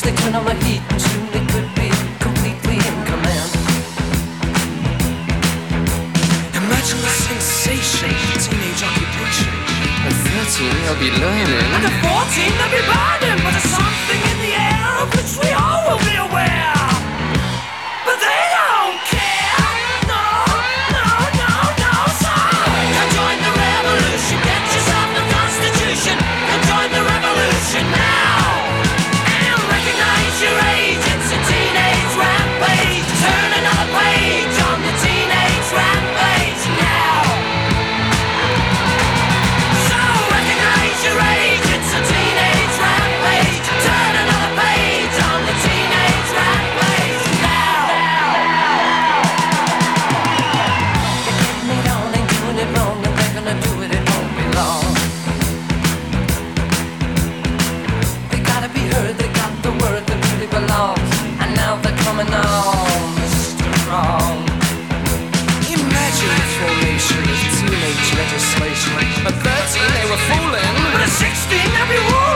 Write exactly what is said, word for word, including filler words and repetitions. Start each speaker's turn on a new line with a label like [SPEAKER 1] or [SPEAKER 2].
[SPEAKER 1] they turn on the heat, and soon they could be completely in command.
[SPEAKER 2] Imagine the sensation of teenage occupation.
[SPEAKER 3] At thirteen, they'll be learning.
[SPEAKER 1] And at fourteen, they'll be burning, but there's something in the air of which we all will be aware. But they don't care. No, no, no, no, sir. Come join the revolution. Get yourself a constitution. Come join the revolution now. And recognize your age. It's a teenage rampage. Turn another page on the teenage rampage now. So recognize your age. It's a teenage rampage. Turn another page on the teenage rampage now. They're getting it on, ain't doing it wrong, and they're gonna do it, it won't be long. They gotta be heard, they got the word that really belongs, and now they're coming on, strong.
[SPEAKER 2] Imagine the formation of teenage legislation. At thirteen, they were fooling.
[SPEAKER 1] But at sixteen, they'll be ruling.